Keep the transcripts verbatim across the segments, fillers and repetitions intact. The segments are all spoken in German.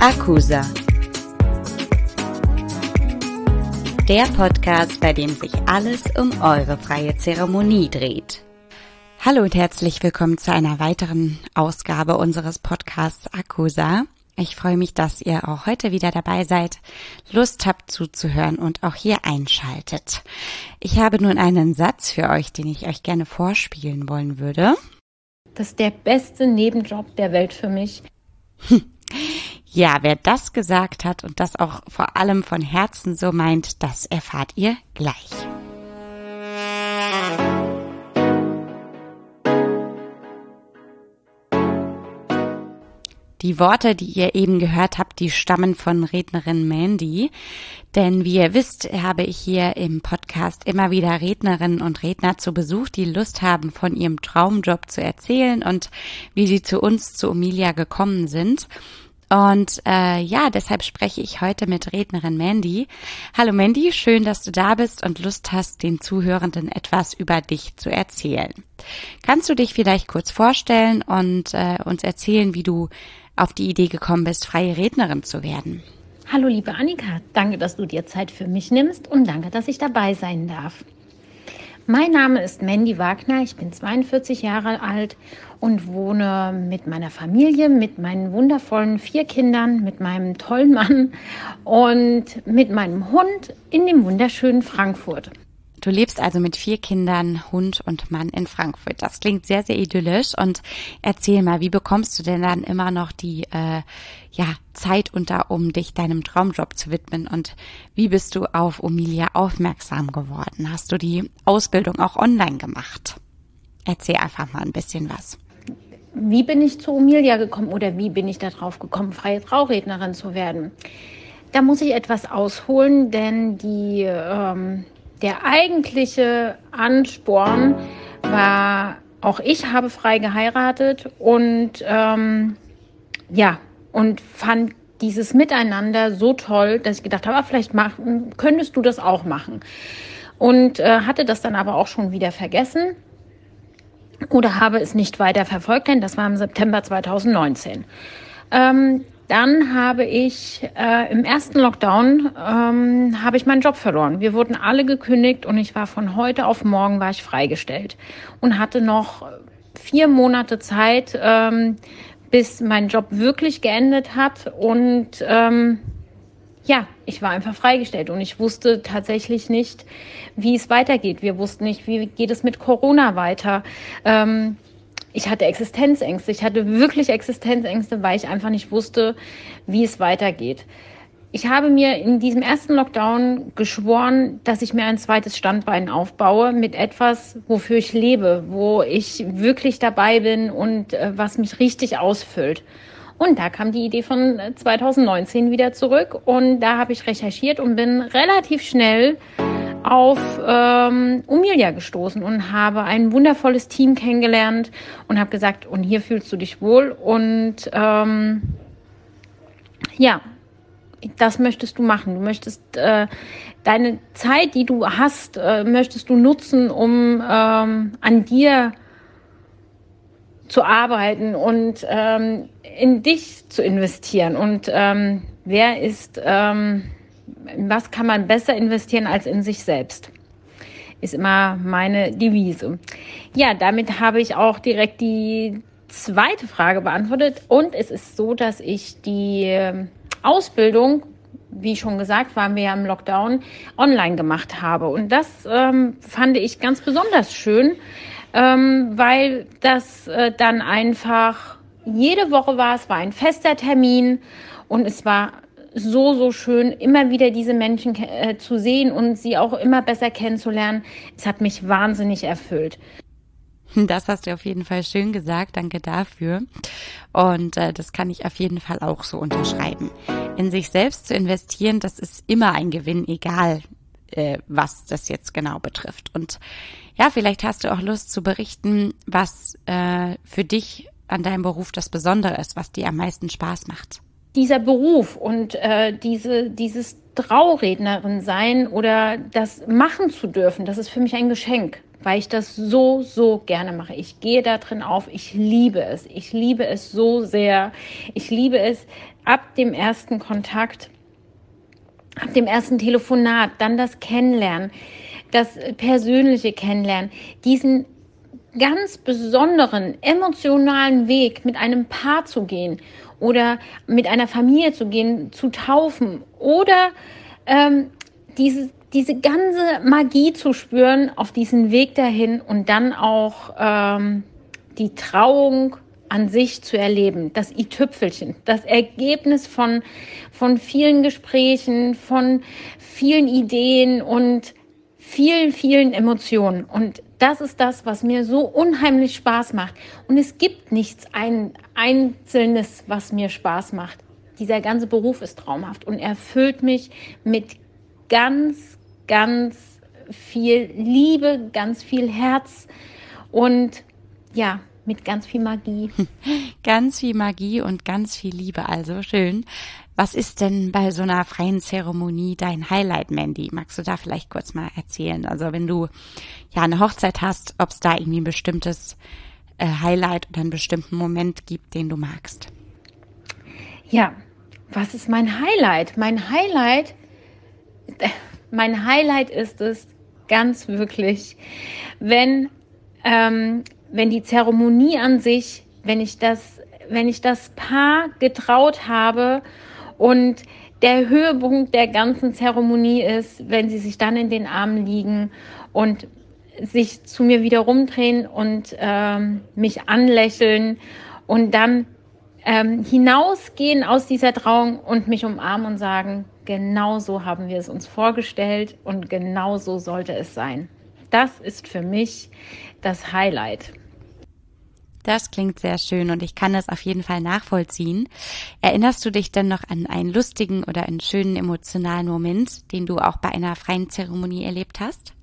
Akusa, der Podcast, bei dem sich alles um eure freie Zeremonie dreht. Hallo und herzlich willkommen zu einer weiteren Ausgabe unseres Podcasts Akusa. Ich freue mich, dass ihr auch heute wieder dabei seid, Lust habt zuzuhören und auch hier einschaltet. Ich habe nun einen Satz für euch, den ich euch gerne vorspielen wollen würde. Das ist der beste Nebenjob der Welt für mich. Ja, wer das gesagt hat und das auch vor allem von Herzen so meint, das erfahrt ihr gleich. Die Worte, die ihr eben gehört habt, die stammen von Rednerin Mandy. Denn wie ihr wisst, habe ich hier im Podcast immer wieder Rednerinnen und Redner zu Besuch, die Lust haben, von ihrem Traumjob zu erzählen und wie sie zu uns, zu Omilia, gekommen sind. Und äh, ja, deshalb spreche ich heute mit Rednerin Mandy. Hallo Mandy, schön, dass du da bist und Lust hast, den Zuhörenden etwas über dich zu erzählen. Kannst du dich vielleicht kurz vorstellen und äh, uns erzählen, wie du auf die Idee gekommen bist, freie Rednerin zu werden? Hallo liebe Annika, danke, dass du dir Zeit für mich nimmst und danke, dass ich dabei sein darf. Mein Name ist Mandy Wagner, ich bin zweiundvierzig Jahre alt und wohne mit meiner Familie, mit meinen wundervollen vier Kindern, mit meinem tollen Mann und mit meinem Hund in dem wunderschönen Frankfurt. Du lebst also mit vier Kindern, Hund und Mann in Frankfurt. Das klingt sehr, sehr idyllisch. Und erzähl mal, wie bekommst du denn dann immer noch die äh, ja, Zeit unter, um dich deinem Traumjob zu widmen? Und wie bist du auf Omilia aufmerksam geworden? Hast du die Ausbildung auch online gemacht? Erzähl einfach mal ein bisschen was. Wie bin ich zu Omilia gekommen oder wie bin ich darauf gekommen, freie Traurednerin zu werden? Da muss ich etwas ausholen, denn die... Ähm, Der eigentliche Ansporn war, auch ich habe frei geheiratet und ähm, ja, und fand dieses Miteinander so toll, dass ich gedacht habe, ah, vielleicht mach, könntest du das auch machen. Und äh, hatte das dann aber auch schon wieder vergessen oder habe es nicht weiter verfolgt, denn das war im September zweitausendneunzehn. Ähm, Dann habe ich äh, im ersten Lockdown ähm, habe ich meinen Job verloren. Wir wurden alle gekündigt und ich war von heute auf morgen war ich freigestellt und hatte noch vier Monate Zeit, ähm, bis mein Job wirklich geendet hat. Und ähm, ja, ich war einfach freigestellt und ich wusste tatsächlich nicht, wie es weitergeht. Wir wussten nicht, wie geht es mit Corona weiter. Ähm, Ich hatte Existenzängste. Ich hatte wirklich Existenzängste, weil ich einfach nicht wusste, wie es weitergeht. Ich habe mir in diesem ersten Lockdown geschworen, dass ich mir ein zweites Standbein aufbaue mit etwas, wofür ich lebe, wo ich wirklich dabei bin und äh, was mich richtig ausfüllt. Und da kam die Idee von zweitausendneunzehn wieder zurück und da habe ich recherchiert und bin relativ schnell auf ähm, Omilia gestoßen und habe ein wundervolles Team kennengelernt und habe gesagt, und hier fühlst du dich wohl und ähm, ja, das möchtest du machen. Du möchtest äh, deine Zeit, die du hast, äh, möchtest du nutzen, um ähm, an dir zu arbeiten und ähm, in dich zu investieren. Und ähm, wer ist... Ähm, Was kann man besser investieren als in sich selbst? Ist immer meine Devise. Ja, damit habe ich auch direkt die zweite Frage beantwortet. Und es ist so, dass ich die Ausbildung, wie schon gesagt, waren wir ja im Lockdown, online gemacht habe. Und das ähm, fand ich ganz besonders schön, ähm, weil das äh, dann einfach jede Woche war. Es war ein fester Termin und es war so, so schön, immer wieder diese Menschen äh, zu sehen und sie auch immer besser kennenzulernen. Es hat mich wahnsinnig erfüllt. Das hast du auf jeden Fall schön gesagt, danke dafür. Und äh, das kann ich auf jeden Fall auch so unterschreiben. In sich selbst zu investieren, das ist immer ein Gewinn, egal äh, was das jetzt genau betrifft. Und ja, vielleicht hast du auch Lust zu berichten, was äh, für dich an deinem Beruf das Besondere ist, was dir am meisten Spaß macht. Dieser Beruf und äh, diese, dieses Traurednerin sein oder das machen zu dürfen, das ist für mich ein Geschenk, weil ich das so, so gerne mache. Ich gehe da drin auf, ich liebe es. Ich liebe es so sehr. Ich liebe es, ab dem ersten Kontakt, ab dem ersten Telefonat, dann das Kennenlernen, das persönliche Kennenlernen, diesen ganz besonderen emotionalen Weg mit einem Paar zu gehen oder mit einer Familie zu gehen, zu taufen oder ähm, diese, diese ganze Magie zu spüren auf diesen Weg dahin und dann auch ähm, die Trauung an sich zu erleben, das i-Tüpfelchen, das Ergebnis von, von vielen Gesprächen, von vielen Ideen und vielen, vielen Emotionen. Und das ist das, was mir so unheimlich Spaß macht. Und es gibt nichts ein, Einzelnes, was mir Spaß macht. Dieser ganze Beruf ist traumhaft und erfüllt mich mit ganz, ganz viel Liebe, ganz viel Herz und ja, mit ganz viel Magie. Ganz viel Magie und ganz viel Liebe, also schön. Was ist denn bei so einer freien Zeremonie dein Highlight, Mandy? Magst du da vielleicht kurz mal erzählen? Also wenn du ja eine Hochzeit hast, ob es da irgendwie ein bestimmtes äh, Highlight oder einen bestimmten Moment gibt, den du magst? Ja, was ist mein Highlight? Mein Highlight, mein Highlight ist es ganz wirklich, wenn ähm, wenn die Zeremonie an sich, wenn ich das, wenn ich das Paar getraut habe und der Höhepunkt der ganzen Zeremonie ist, wenn sie sich dann in den Armen liegen und sich zu mir wieder rumdrehen und ähm, mich anlächeln und dann ähm, hinausgehen aus dieser Trauung und mich umarmen und sagen, genau so haben wir es uns vorgestellt und genau so sollte es sein. Das ist für mich das Highlight. Das klingt sehr schön und ich kann das auf jeden Fall nachvollziehen. Erinnerst du dich denn noch an einen lustigen oder einen schönen emotionalen Moment, den du auch bei einer freien Zeremonie erlebt hast?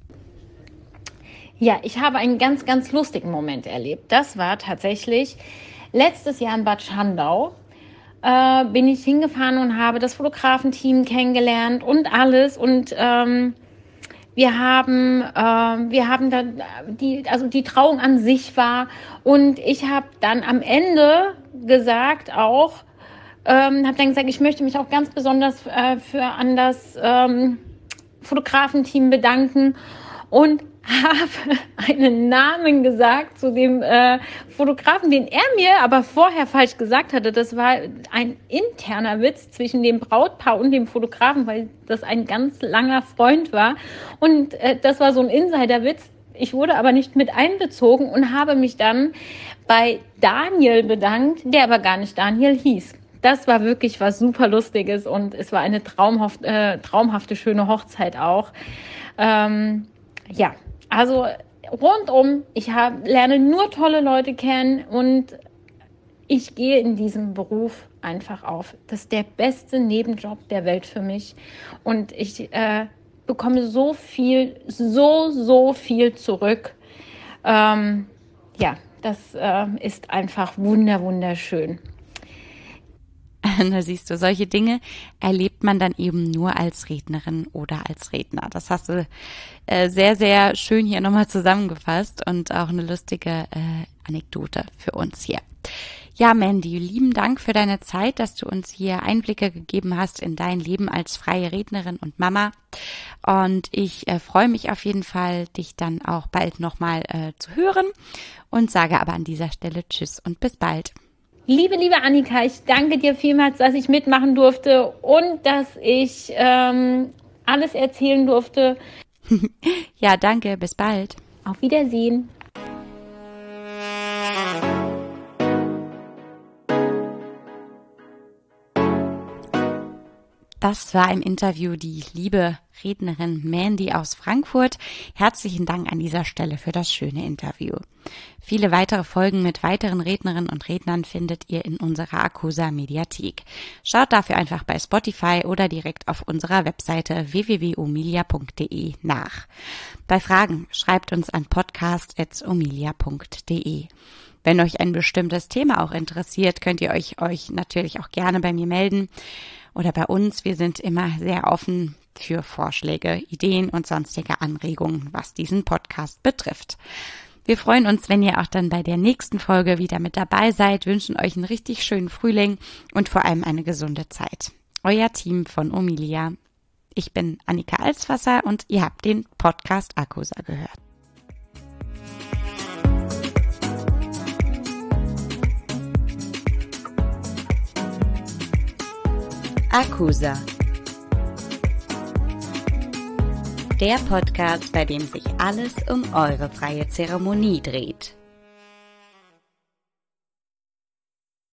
Ja, ich habe einen ganz, ganz lustigen Moment erlebt. Das war tatsächlich letztes Jahr in Bad Schandau. Äh, bin ich hingefahren und habe das Fotografenteam kennengelernt und alles und ähm, Wir haben, äh, wir haben dann die, also die Trauung an sich war und ich habe dann am Ende gesagt auch, ähm, habe dann gesagt, ich möchte mich auch ganz besonders äh, für an das ähm, Fotografenteam bedanken und habe einen Namen gesagt zu dem äh, Fotografen, den er mir aber vorher falsch gesagt hatte. Das war ein interner Witz zwischen dem Brautpaar und dem Fotografen, weil das ein ganz langer Freund war. Und äh, das war so ein Insiderwitz. Ich wurde aber nicht mit einbezogen und habe mich dann bei Daniel bedankt, der aber gar nicht Daniel hieß. Das war wirklich was super Lustiges und es war eine traumhaft, äh, traumhafte, schöne Hochzeit auch. Ähm, ja, also rundum, ich hab, lerne nur tolle Leute kennen und ich gehe in diesem Beruf einfach auf. Das ist der beste Nebenjob der Welt für mich und ich äh, bekomme so viel, so, so viel zurück. Ähm, ja, das äh, ist einfach wunder, wunderschön. Da siehst du, solche Dinge erlebt man dann eben nur als Rednerin oder als Redner. Das hast du äh, sehr, sehr schön hier nochmal zusammengefasst und auch eine lustige äh, Anekdote für uns hier. Ja, Mandy, lieben Dank für deine Zeit, dass du uns hier Einblicke gegeben hast in dein Leben als freie Rednerin und Mama. Und ich äh, freue mich auf jeden Fall, dich dann auch bald nochmal äh, zu hören und sage aber an dieser Stelle Tschüss und bis bald. Liebe, liebe Annika, ich danke dir vielmals, dass ich mitmachen durfte und dass ich ähm, alles erzählen durfte. Ja, danke, bis bald. Auf Wiedersehen. Das war im Interview die liebe Rednerin Mandy aus Frankfurt. Herzlichen Dank an dieser Stelle für das schöne Interview. Viele weitere Folgen mit weiteren Rednerinnen und Rednern findet ihr in unserer Acusa Mediathek. Schaut dafür einfach bei Spotify oder direkt auf unserer Webseite w w w punkt omilia punkt d e nach. Bei Fragen schreibt uns an podcast at omilia punkt d e. Wenn euch ein bestimmtes Thema auch interessiert, könnt ihr euch, euch natürlich auch gerne bei mir melden. Oder bei uns, wir sind immer sehr offen für Vorschläge, Ideen und sonstige Anregungen, was diesen Podcast betrifft. Wir freuen uns, wenn ihr auch dann bei der nächsten Folge wieder mit dabei seid, wünschen euch einen richtig schönen Frühling und vor allem eine gesunde Zeit. Euer Team von Omilia. Ich bin Annika Alswasser und ihr habt den Podcast Akusa gehört. Akusa. Der Podcast, bei dem sich alles um eure freie Zeremonie dreht.